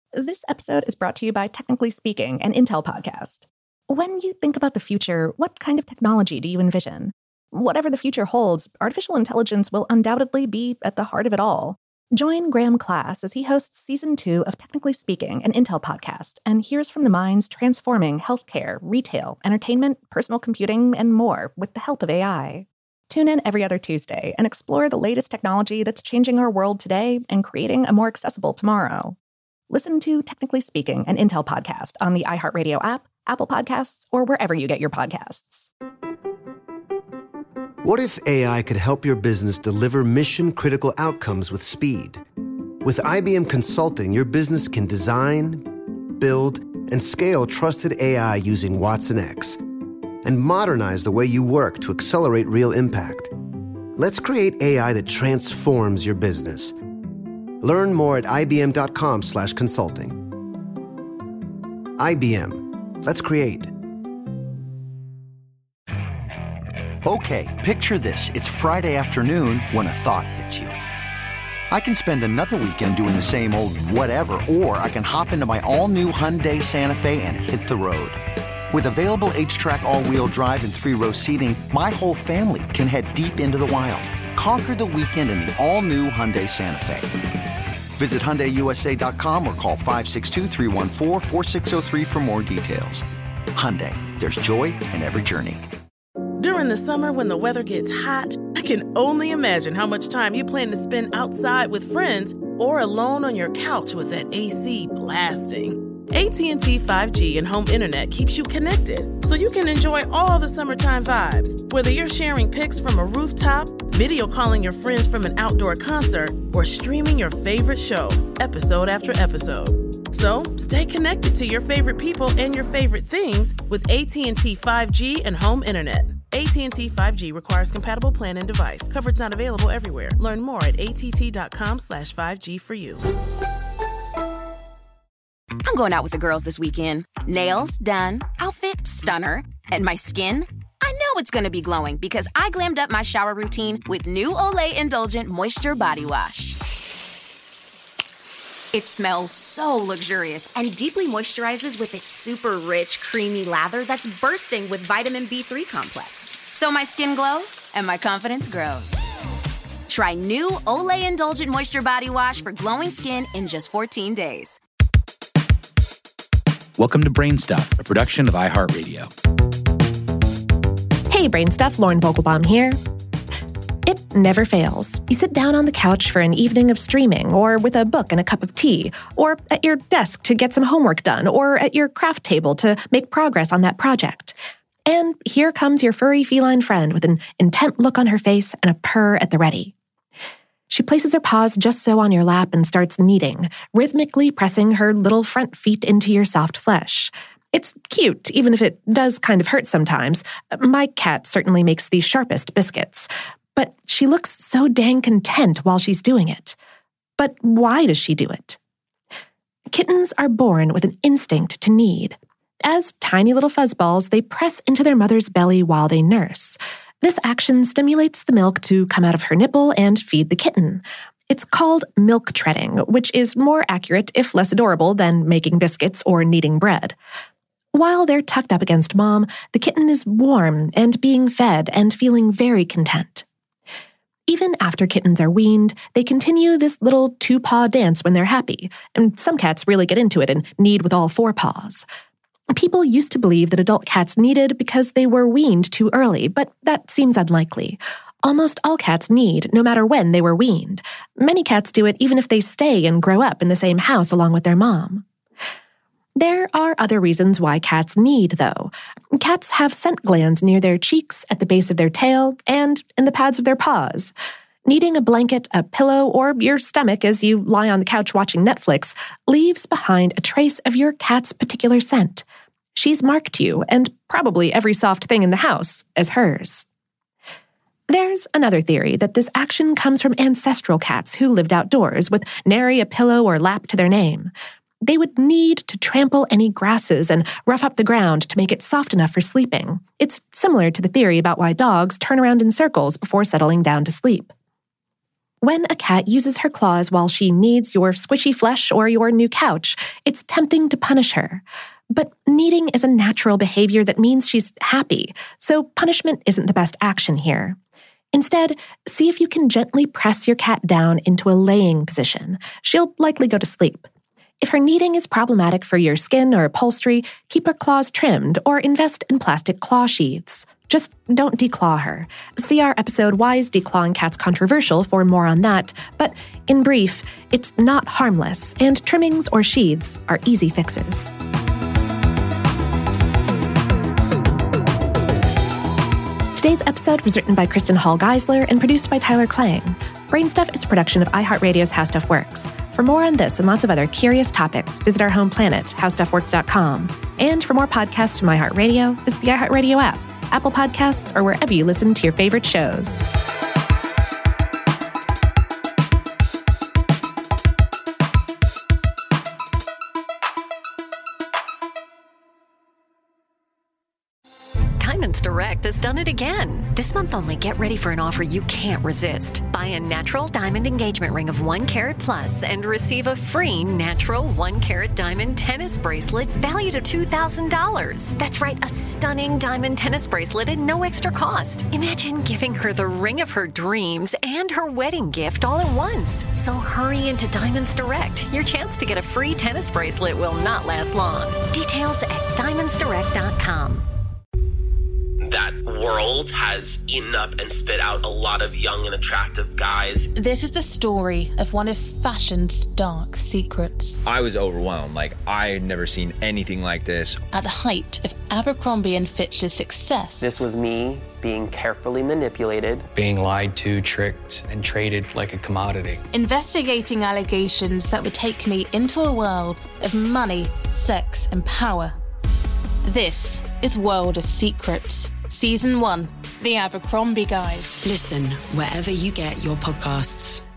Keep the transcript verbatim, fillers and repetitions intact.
This episode is brought to you by Technically Speaking, an Intel podcast. When you think about the future, what kind of technology do you envision? Whatever the future holds, artificial intelligence will undoubtedly be at the heart of it all. Join Graham Class as he hosts Season two of Technically Speaking, an Intel podcast, and hears from the minds transforming healthcare, retail, entertainment, personal computing, and more with the help of A I. Tune in every other Tuesday and explore the latest technology that's changing our world today and creating a more accessible tomorrow. Listen to Technically Speaking, an Intel podcast on the iHeartRadio app, Apple Podcasts, or wherever you get your podcasts. What if A I could help your business deliver mission-critical outcomes with speed? With I B M Consulting, your business can design, build, and scale trusted A I using Watson X, and modernize the way you work to accelerate real impact. Let's create A I that transforms your business. Learn more at ibm.com slash consulting. I B M. Let's create. Okay, picture this. It's Friday afternoon when a thought hits you. I can spend another weekend doing the same old whatever, or I can hop into my all-new Hyundai Santa Fe and hit the road. With available H-Track all-wheel drive and three-row seating, my whole family can head deep into the wild. Conquer the weekend in the all-new Hyundai Santa Fe. Visit Hyundai U S A dot com or call five six two, three one four, four six zero three for more details. Hyundai, there's joy in every journey. During the summer when the weather gets hot, I can only imagine how much time you plan to spend outside with friends or alone on your couch with that A C blasting. A T and T five G and home internet keeps you connected, so you can enjoy all the summertime vibes, whether you're sharing pics from a rooftop, video calling your friends from an outdoor concert, or streaming your favorite show, episode after episode. So, stay connected to your favorite people and your favorite things with A T and T five G and home internet. A T and T five G requires compatible plan and device. Coverage not available everywhere. Learn more at att.com slash 5G for you. I'm going out with the girls this weekend. Nails done, outfit stunner, and my skin? I know it's going to be glowing because I glammed up my shower routine with new Olay Indulgent Moisture Body Wash. It smells so luxurious and deeply moisturizes with its super rich, creamy lather that's bursting with vitamin B three complex. So my skin glows and my confidence grows. Try new Olay Indulgent Moisture Body Wash for glowing skin in just fourteen days. Welcome to Brainstuff, a production of iHeartRadio. Hey, Brainstuff, Lauren Vogelbaum here. It never fails. You sit down on the couch for an evening of streaming, or with a book and a cup of tea, or at your desk to get some homework done, or at your craft table to make progress on that project. And here comes your furry feline friend with an intent look on her face and a purr at the ready. She places her paws just so on your lap and starts kneading, rhythmically pressing her little front feet into your soft flesh. It's cute, even if it does kind of hurt sometimes. My cat certainly makes the sharpest biscuits. But she looks so dang content while she's doing it. But why does she do it? Kittens are born with an instinct to knead. As tiny little fuzzballs, they press into their mother's belly while they nurse. This action stimulates the milk to come out of her nipple and feed the kitten. It's called milk treading, which is more accurate, if less adorable, than making biscuits or kneading bread. While they're tucked up against mom, the kitten is warm and being fed and feeling very content. Even after kittens are weaned, they continue this little two-paw dance when they're happy, and some cats really get into it and knead with all four paws. People used to believe that adult cats kneaded because they were weaned too early, but that seems unlikely. Almost all cats knead, no matter when they were weaned. Many cats do it even if they stay and grow up in the same house along with their mom. There are other reasons why cats knead, though. Cats have scent glands near their cheeks, at the base of their tail, and in the pads of their paws. Kneading a blanket, a pillow, or your stomach as you lie on the couch watching Netflix leaves behind a trace of your cat's particular scent. She's marked you, and probably every soft thing in the house, as hers. There's another theory that this action comes from ancestral cats who lived outdoors with nary a pillow or lap to their name. They would need to trample any grasses and rough up the ground to make it soft enough for sleeping. It's similar to the theory about why dogs turn around in circles before settling down to sleep. When a cat uses her claws while she kneads your squishy flesh or your new couch, it's tempting to punish her. But kneading is a natural behavior that means she's happy, so punishment isn't the best action here. Instead, see if you can gently press your cat down into a laying position. She'll likely go to sleep. If her kneading is problematic for your skin or upholstery, keep her claws trimmed or invest in plastic claw sheaths. Just don't declaw her. See our episode Why is Declawing Cats Controversial for more on that, but in brief, it's not harmless, and trimmings or sheaths are easy fixes. Today's episode was written by Kristen Hall Geisler and produced by Tyler Klang. Brainstuff is a production of iHeartRadio's How Stuff Works. For more on this and lots of other curious topics, visit our home planet, how stuff works dot com. And for more podcasts from iHeartRadio, visit the iHeartRadio app, Apple Podcasts, or wherever you listen to your favorite shows. Diamonds Direct has done it again. This month only, get ready for an offer you can't resist. Buy a natural diamond engagement ring of one carat plus and receive a free natural one carat diamond tennis bracelet valued at two thousand dollars. That's right, a stunning diamond tennis bracelet at no extra cost. Imagine giving her the ring of her dreams and her wedding gift all at once. So hurry into Diamonds Direct. Your chance to get a free tennis bracelet will not last long. Details at diamonds direct dot com. That world has eaten up and spit out a lot of young and attractive guys. This is the story of one of fashion's dark secrets. I was overwhelmed. Like, I had never seen anything like this. At the height of Abercrombie and Fitch's success. This was me being carefully manipulated. Being lied to, tricked, and traded like a commodity. Investigating allegations that would take me into a world of money, sex, and power. This is World of Secrets. Season one, The Abercrombie Guys. Listen wherever you get your podcasts.